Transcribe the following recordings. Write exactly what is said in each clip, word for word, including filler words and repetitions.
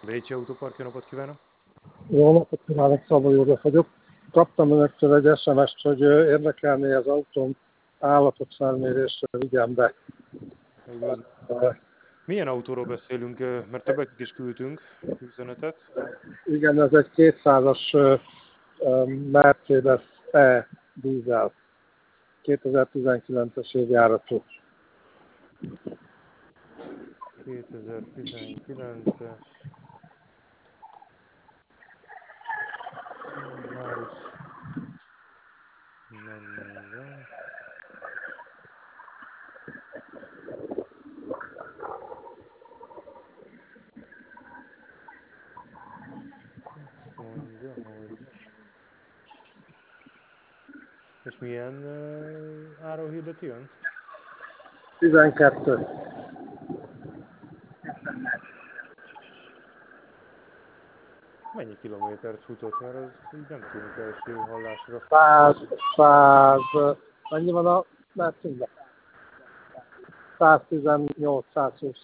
Vécsi Autópark, jó napot kívánok! Jó napot kívánok, Szabó József vagyok. Kaptam önöktől egy es em es-t, hogy ö, érdekelné az autóm állapotfelmérésre vigyem be. Üdvözlöm. Ö, Milyen autóról beszélünk? Ö, Mert többeknek is küldtünk üzenetet. Igen, ez egy kétszázas ö, ö, Mercedes E dízel, kétezer-tizenkilences évjáratú. kétezer-tizenkilences. Már is megnézem. Azt mondja, hogy... És milyen uh, áron hirdeti ön? tizenkettő. Mennyi kilométert futott? Mert az így nem tűnik első hallásra. száz, száz, mennyi van a Mercedes? száztizennyolc százhúsz.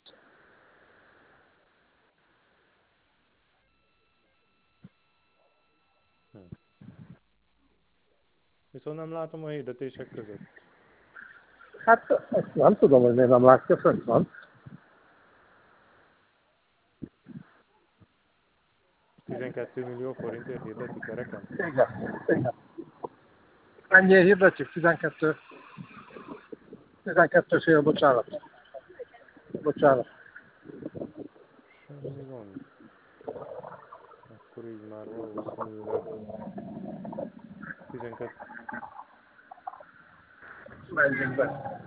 Hm. Viszont nem látom a hirdetések között. Hát ezt nem tudom, hogy miért nem látja, fönt van. tizenkét millió forintért hirdeti kereken? Igen, igen. Ennyi hirdetjük? tizenkettő. tizenkettő fél, bocsánat. Bocsánat. Semmi gond. Akkor így már valószínűleg tizenkettő. Menjünk be.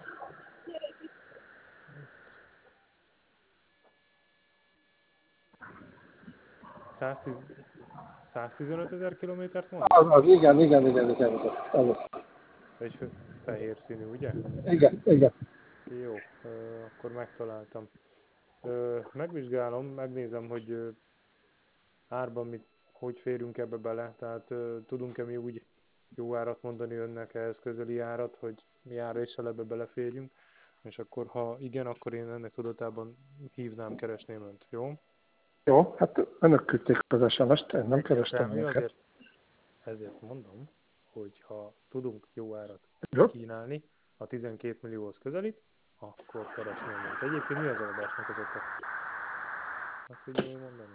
száztíz, száztizenöt ezer kilométert mondott? Az, az, igen, igen, igen, igen, igen. Az, Egy fe- fehér színű, ugye? igen, igen. Jó, ö, akkor megtaláltam. Ö, megvizsgálom, megnézem, hogy ö, árban mit, hogy férünk ebbe bele. Tehát ö, tudunk-e mi úgy jó árat mondani önnek, ehhez közeli árat, hogy mi áréssel ebbe beleférjünk. És akkor, ha igen, akkor én ennek tudatában hívnám, keresném önt, jó? Jó, hát önök küldték az es em es-t, én nem kerestem Egyértelmű, őket. azért, ezért mondom, hogy ha tudunk jó árat Jó? kínálni, a tizenkét millióhoz közelít, akkor keresném önt. Egyébként mi az eladásnak az oka? Meg tudja jól mondani?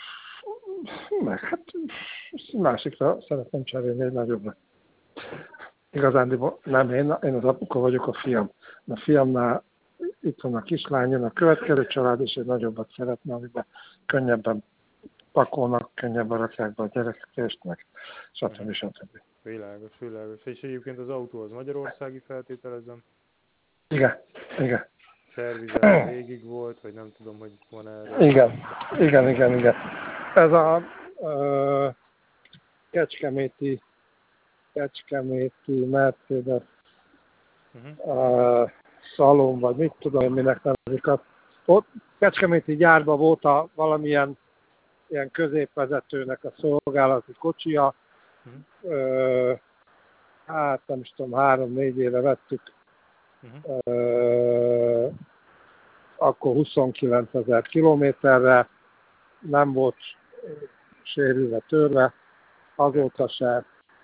Meg hát másikra szeretném cserélni egy nagyobbra. Igazándiból nem én, én az apuka vagyok, a fiam. A fiamnál itt van a kislány, jön a következő család, és egy nagyobbat szeretne, amiben könnyebben pakolnak, könnyebben rakják be a gyerekeket, meg stb. stb. Világos, világos. És egyébként az autó az magyarországi, feltételezem. Igen, igen. Szervizelt végig volt, vagy nem tudom, hogy van erről. Igen, igen, igen, igen. Ez a uh, kecskeméti, kecskeméti Mercedes Uh-huh. uh, szalon, vagy mit tudom én, minek nevezik. A, ott kecskeméti gyárban volt a valamilyen ilyen középvezetőnek a szolgálati kocsia. Uh-huh. Uh, hát nem is tudom, három-négy éve vettük. Uh-huh. Uh, akkor huszonkilencezer kilométerre, nem volt sérülve, törve, azóta se.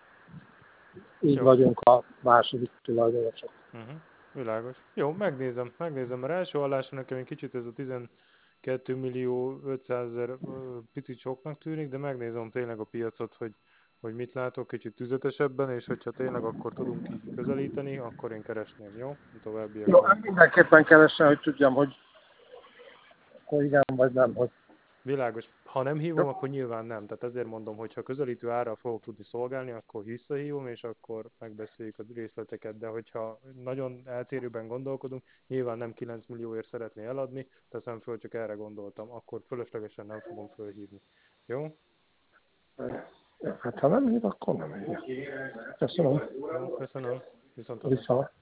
Így Jó. vagyunk a második tulajdonosok. Uh-huh. Világos. Jó, megnézem, megnézem, mert első hallásra nekem egy kicsit ez a tizenkét millió ötszázezer picit soknak tűnik, de megnézem tényleg a piacot, hogy, hogy mit látok kicsit tüzetesebben, és hogyha tényleg akkor tudunk így közelíteni, akkor én keresném, jó? A Jó, továbbiakban. mindenképpen keresem, hogy tudjam, hogy akkor igen vagy nem, hogy Világos. Ha nem jó. hívom, akkor nyilván nem. Tehát ezért mondom, hogy ha közelítő árral fogok tudni szolgálni, akkor visszahívom, és akkor megbeszéljük a részleteket. De hogyha nagyon eltérőben gondolkodunk, nyilván nem kilenc millióért szeretné eladni, teszem föl, csak erre gondoltam. Akkor fölöslegesen nem fogom fölhívni. Jó? Hát ha nem hív, akkor nem hív. Köszönöm. Jó, köszönöm. Viszont hallásra. Viszont.